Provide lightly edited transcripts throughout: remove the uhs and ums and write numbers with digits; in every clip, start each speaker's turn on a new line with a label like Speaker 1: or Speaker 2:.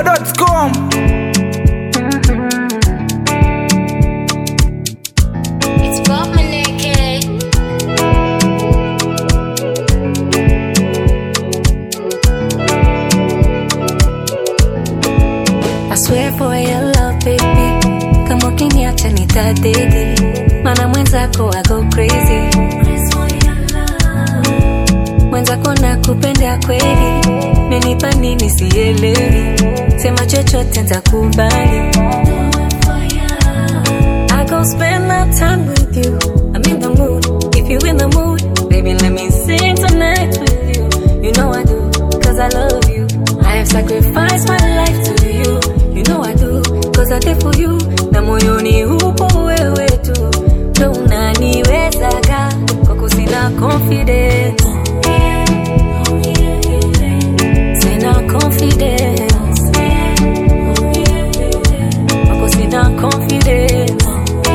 Speaker 1: chizimidundo.com.
Speaker 2: It's Bob Maneke. I swear for your love, baby. Kama ukiniacha nitadedi, mana mwenzako I go crazy. Mwenzako nakupenda kweli, menipa nini sielewi, sema chochote nitakubali. I go spend my time with you, I'm in the mood, if you in the mood, baby let me sing tonight with you. You know I do, cause I love you. I have sacrificed my life to you. You know I do, cause I did for you. Na moyoni upo wewe tu, ndo unaniwezaga, kwako sina confidence. Sina confidence. Kwako sina confidence.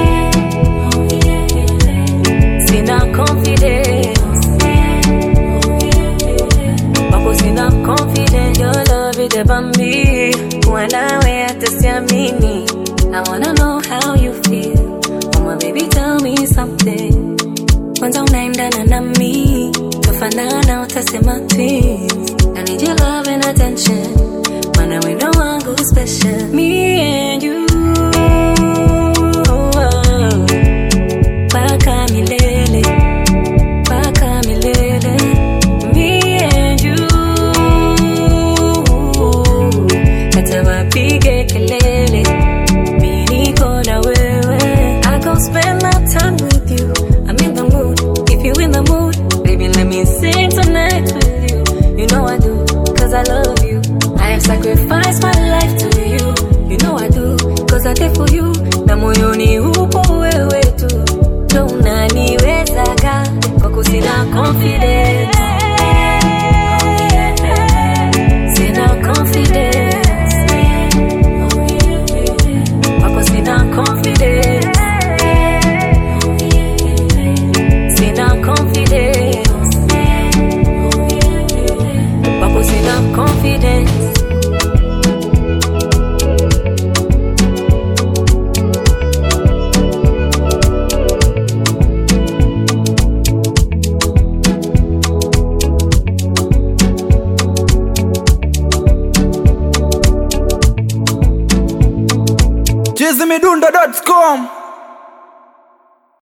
Speaker 2: Sina confidence. Kwako sina confidence. Your love is about me. Wanawe hata siamini. I wanna know how you feel. Oh my baby, tell me something. Kwanza unaendana na mi, tufanana utasema twins. I need your love and attention, mana wendo wangu special. Me and you, paka milele, paka milele. Me and you, hata wapige kelele, mi niko na wewe. I go spend my time with you, I'm in the mood, if you in the mood, baby let me sing tonight with you. You know I do, cause I love you. I have sacrificed my life to you. You know I do, cause I did for you. Na moyoni upo wewe tu, ndo unaniwezaga, kwako sina confidence. Sina confidence. Kwako sina confidence. Sina confidence. Kwako sina confidence.
Speaker 1: chizimidundo.com.